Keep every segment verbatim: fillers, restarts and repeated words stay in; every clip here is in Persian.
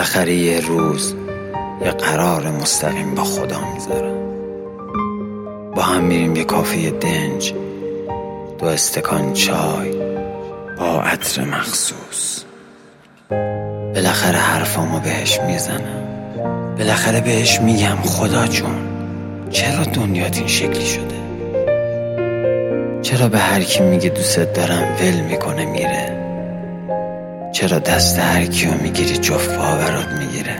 بالاخره یه روز یه قرار مستقیم با خدا میذارم. با هم میریم یه کافه دنج، دو استکان چای با عطر مخصوص. بالاخره حرفامو بهش میزنم، بالاخره بهش میگم خدا جون چرا دنیات این شکلی شده؟ چرا به هر کی میگه دوست دارم ول میکنه میره؟ چرا دست هر کیو میگیری جفت پا برات میگیره؟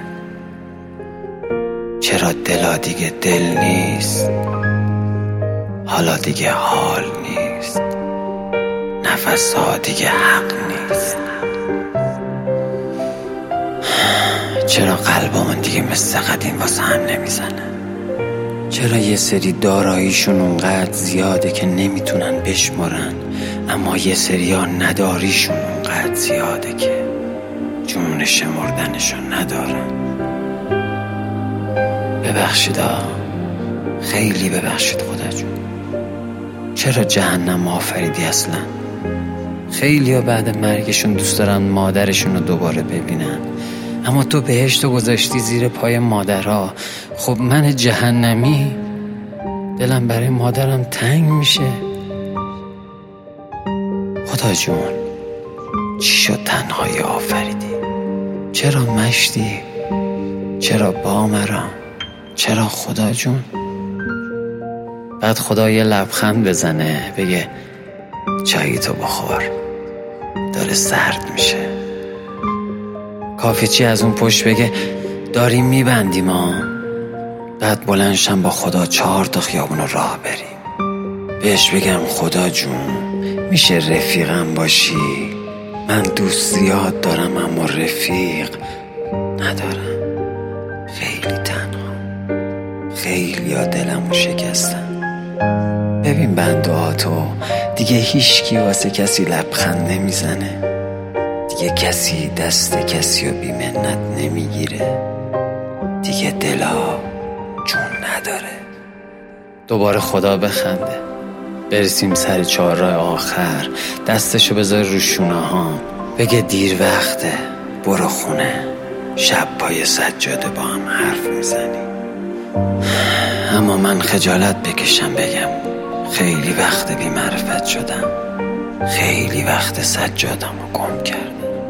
چرا دلا دیگه دل نیست، حالا دیگه حال نیست، نفس ها دیگه حق نیست؟ چرا قلبمون دیگه مثل قدیم واسه هم نمیزنه؟ چرا یه سری داراییشون اونقدر زیاده که نمیتونن بشمارن، اما یه سری ها نداریشون اونقدر زیاده که جون شمردنشون ندارن؟ ببخشید ها، خیلی ببخشید خدا جون. چرا جهنم آفریدی اصلا؟ خیلی ها بعد مرگشون دوست دارن مادرشون رو دوباره ببینن، اما تو بهشت رو گذاشتی زیر پای مادرها. خب من جهنمی دلم برای مادرم تنگ میشه. خدا جون چی شد تنهایی آفریدی؟ چرا مشتی؟ چرا بامرام؟ چرا خدا جون؟ بعد خدا یه لبخند بزنه بگه چایی تو بخور، داره سرد میشه. کافی چی از اون پشت بگه داریم میبندیم ها. بعد بلندشم با خدا چهار تا خیابون راه بریم، بهش بگم خدا جون میشه رفیقم باشی؟ من دوست زیاد دارم اما رفیق ندارم. خیلی تنها، خیلی ها دلمو شکستن. ببین بندهاتو دیگه هیچکی واسه کسی لبخند نمیزنه، دیگه کسی دست کسی رو بی منت نمیگیره، دیگه دلا جون نداره. دوباره خدا بخنده، برسیم سر چهارراه آخر، دستشو بذار رو شونه ها، بگه دیر وقته برو خونه، شب پای سجاده با هم حرف میزنی. اما من خجالت بکشم بگم خیلی وقت بی معرفت شدم، خیلی وقت سجادم رو گم کردم.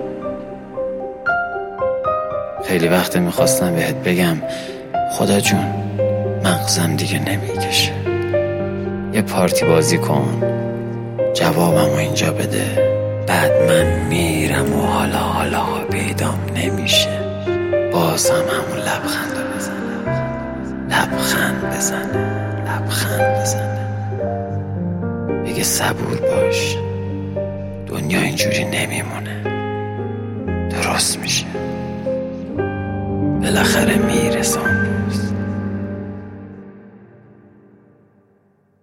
خیلی وقت میخواستم بهت بگم خدا جون مغزم دیگه نمیکشه، یه پارتی بازی کن جوابمو اینجا بده، بعد من میرم و حالا حالا پیدام نمیشه. باز هم همون لبخند بزنه، لبخند بزنه، لبخند بزنه، بگه صبور باش، دنیا اینجوری نمیمونه، درست میشه، بالاخره میرسه اون روز.